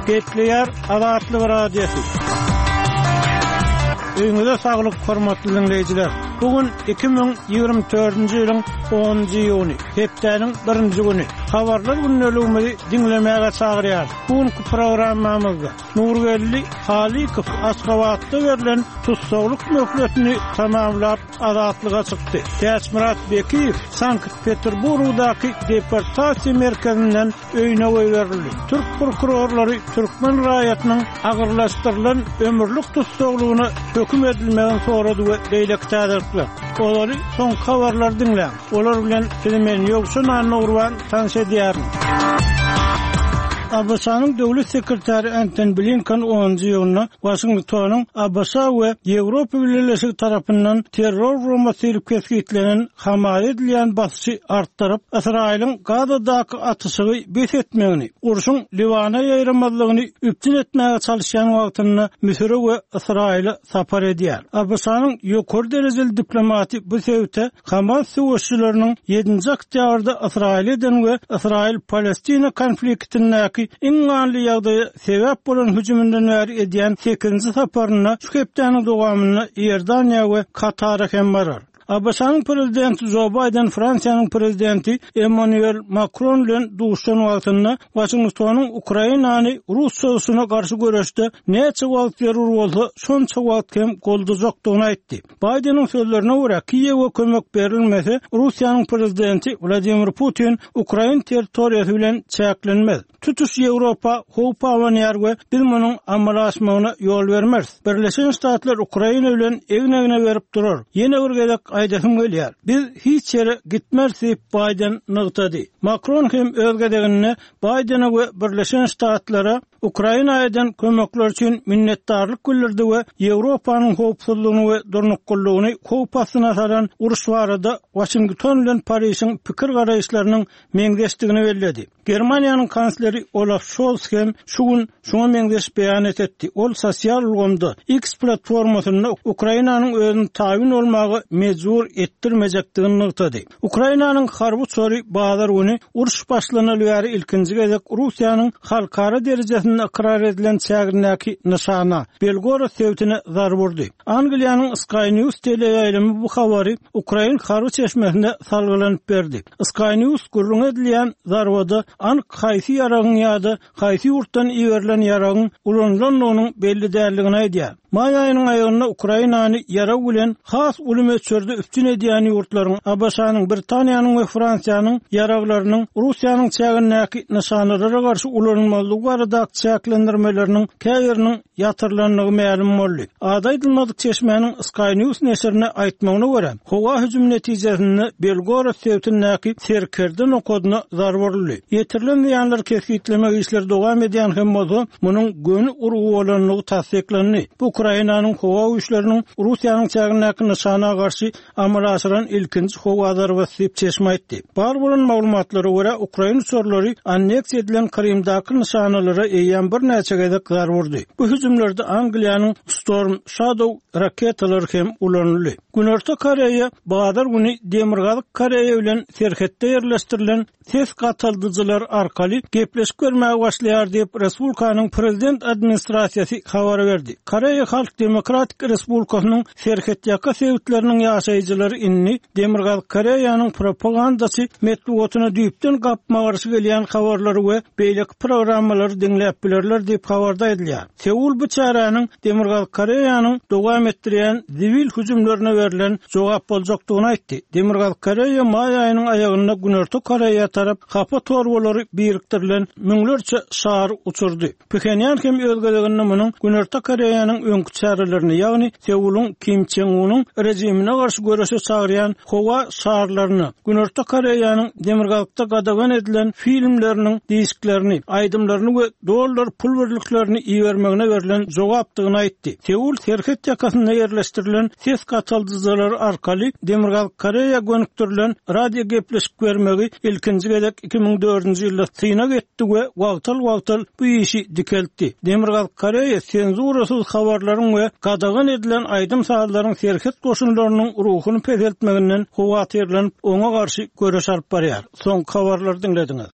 Getleyer Azatlyk Radiosu. Öňüňizde saglyk hormatly dinleýijiler. Bugün 2024-nji ýylyň 10-njy ýuny, hepdeniň 1-nji güni. Habarlar günnäligini dinlemäge çagyrýar. Bugünkü programmamyzda Nurgelli Halikow Aşgabatda berilen tutsagluk möhletini tamamlap azatlyga çykdy. Täçmirat Bekiýew Sankt-Peterburgdaky deportasiýa merkezinden öýüne berildi. Türk prokurorlary Türkmen raýatynyň agyrlaşdyrylan ömürlük tutsaglygyny höküm edilmeden sonra da beýlekdädirler. Olary son habarlar dinle. Olar bilen filmen ýoksa Nurwan tanşedýär. Abbasanyň döwlet sekretary Antony Blinken 10-njy ýylyny Washingtonyň Abbasa we Ýewropa Birleşigi tarapyndan terror Roma serketlenen hamaýa edilen basy artdyryp, Israýlyň Gazadaky atysy bet etmegini, urşuň Liwana ýaýramazlygyny üptin etmäge çalışýan wagtyny Misir we Israýla sapar edýär. Abbasanyň ýokary derejeli diplomati bu sebäpde Hamas söwüşçileriniň 7-nji oktýabrda Israýlydan we Israýl-Palestina konfliktiniň iň ýaly ýagdaýa sebäp bolan hüjümünden bäri edýän 8-nji saparyna şu hepdeniň dowamyny Ýerdaniýa we Katara hem barar. Abbasanyň prezidenti Joe Biden Fransiýanyň prezidenti Emmanuel Macron bilen duşan wagtynda Washingtonyň Ukrainany Rus soýusyna garşy görüşde näçe wagt berýär bolsa, şonça wagt hem golduzakdygyny aýtdy. Bidenyň sözlerine görä, Kiýewe kömek berilmese, Russiýanyň prezidenti Vladimir Putin Ukraina territoriýasy bilen çäklenmez. Tutuş Ýewropa howp awanýar we biz munyň amalaşmagyna ýol bermez. Birleşen Ştatlar Ukraina bilen egine berip durar. Ýene bir gezek aýdasym gelýär. Biz hiç ýere gitmersip Biden nygtady. Macron hem öz gezegini Bidena we Birleşen Ştatlara Ukrainadan kömekler üçin minnetdarlyk bildirdi we Ýewropanyň howpsuzlygyny we durnuklygyny howpasyna saran uruş barada Washington bilen Parysyň pikir garaýşlarynyň meňdeşdigini bellädi. Germaniýanyň kansleri Olaf Scholz hem şugun şoňa meňdeş beýan etdi. Ol sosial ulgamda X platformasyna Ukrainanyň özüni taýin bolmagy mejbur etdirmejekdigini nygtady. Ukrainanyň harby çöri bazar güni uruş başlanaly ýary ilkinji gezek Russiýanyň halkara derejesinde ikrar edilen çägirnäki nyşana Belgorod sewtine zar burdy. Angliýanyň Sky News teleýaýlamy bu habary Ukraina harby çeşmesinde salgylanyp berdi. Sky News gurrun edilen zarwada ank haýsy ýaragyň ýa-da haýsy ýurtdan iýerilen ýaragyň ulanylanynyň belli däldigini aýdýar. May aýynyň aýagyna Ukrainany ýara bilen has ulum öçürde üstün edýän ýurtlaryň Abbasanyň Britaniýanyň we Fransiýanyň ýaraglarynyň Russiýanyň çägirnäki nyşanlara garşy ulanylmalygy barada çäklendirmeleriniň käýeriniň ýatyrlanlygy ma'lum boldy. Adaýdylmadyk çeşmenin Sky News neşrine aýtmagyna görä, howa hüjüm netijesinde Belgorod sewtindäki serkerden okadyny zar boldy. Ýetirilen ýanlar kesgitlemek işleri dowam edýän hem bolsa, munyň göni urugy bolanlygy tasdiklendi. Bu Ukrainanyň howa güýçleriniň Russiýanyň çägirnäki nyşana garşy amal aşyran ilkinji howa zarbaty çeşme aýtdy. Bar bolan maglumatlara görä, Ukraina çorlary anneks edilen Krymdaky nyşanalara eýýän bir näçe gezek zar burdy. Bu hüjümlerde Angliýanyň Storm Shadow raketalary hem ulanyldy. Günorta Koreýa bazar güni Demirgazyk Koreýa bilen serhetde ýerleşdirilen ses gataldyjylar arkaly gepleşip görmäge başlaýar diýip Respublikanyň prezident administrasiýasy habar berdi. Koreýa Halk Demokratik Respublikasynyň serhetdäki sewitleriniň ýaşaýjylary inni Demirgazyk Koreýanyň propagandasy metbugatyna düýpden gapma garşy gelýän habarlary we beýlek programmalary dinläp bilerler diýip habarda edilýär. Seul bu çaranyň Demirgazyk Koreýanyň dowam etdirýän sivil hüjümlerine berilen jogap boljakdygyny aýtdy. Demirgazyk Koreýa may aýynyň aýagyna Günorta Koreýa tarap hapa torbalary birikdirilen müňlerçe şahar uçurdy. Pxenyan hem öz gezeginde munyň Günorta Koreýanyň öňkü çaralaryny, ýagny Seuluň Kim Jong-unyň rejimine garşy görüşe çagyrýan howa şaharlaryny, Günorta Koreýanyň Demirgazykda gadagan edilen filmleriniň disklerini, aýdymlaryny we dollar pul berliklerini iýermegine berilen jogapdygyny aýtdy. Seul serhet ýakasyna ýerleşdirilen ses gataldyjylary arkaly Demirgazyk Koreýa gönüktirilen radio gepleşip görmegi ilkinji gezek 2004-nji ýylda Çyna getdi we wagtal bu işi dikeltdi. Demirgazyk Koreýa senzurasyz habarlaryň we gadagan edilen aýdym sahallaryň serhet goşunlarynyň ruhuny pezeltmeginden howatyrlanyp oňa garşy görüş alyp barýar. Soň habarlary dinlediňiz.